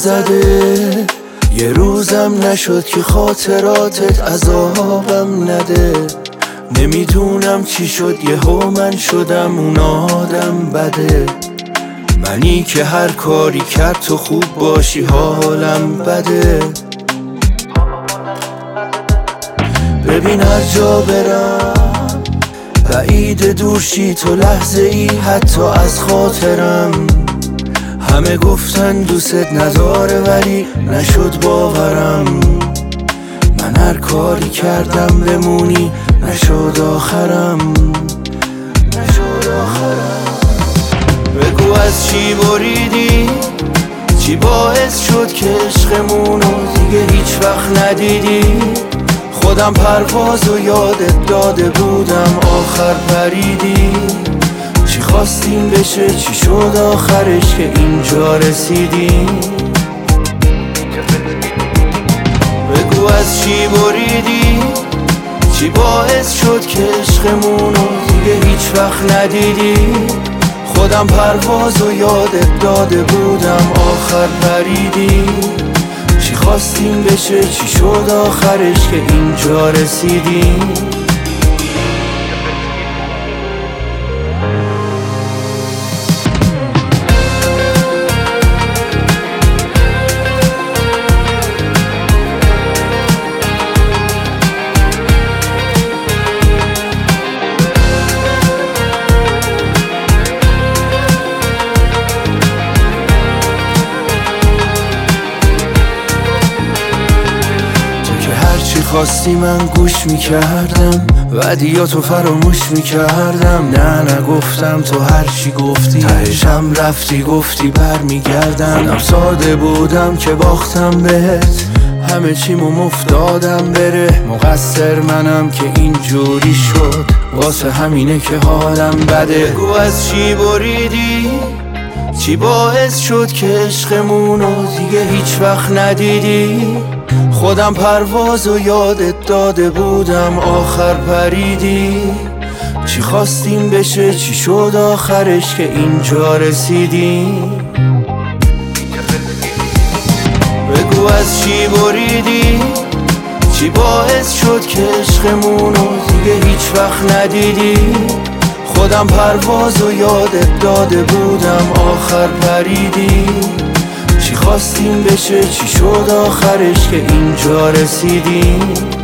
نزده، یه روزم نشد که خاطراتت عذابم نده. نمیدونم چی شد یهو من شدم اون آدم بده. منی که هر کاری کرد تو خوب باشی حالم بده. ببین هر جا برم بعید دورشی تو لحظه ای حتی از خاطرم. همه گفتن دوست نداره ولی نشد باورم. من هر کاری کردم بمونی نشد آخرم. بگو از چی بریدی، چی باعث شد که عشقمونو دیگه هیچ وقت ندیدی. خودم پروازو یادت داده بودم آخر پریدی. چی خواستیم بشه چی شد آخرش که اینجا رسیدی. بگو از چی بریدی، چی باعث شد که عشقمونو دیگه هیچ وقت ندیدی. خودم پروازو یادت داده بودم آخر پریدی. چی خواستیم بشه چی شد آخرش که اینجا رسیدی. خواستی من گوش میکردم ودیاتو فراموش میکردم. نه نگفتم تو هر چی گفتی تهشم رفتی گفتی برمیگردم. منم ساده بودم که باختم بهت همه چیمو مفتادم بره. مقصر منم که اینجوری شد واسه همینه که حالم بده. بگو از چی بریدی، چی باعث شد که عشقمونو دیگه هیچ وقت ندیدی. خودم پروازو یادت داده بودم آخر پریدی. چی خواستیم بشه چی شد آخرش که اینجا رسیدی. بگو از چی بریدی، چی باعث شد که عشقمونو دیگه هیچ وقت ندیدی. خودم پروازو یادت داده بودم آخر پریدی. چی خواستیم بشه چی شد آخرش که اینجا رسیدی.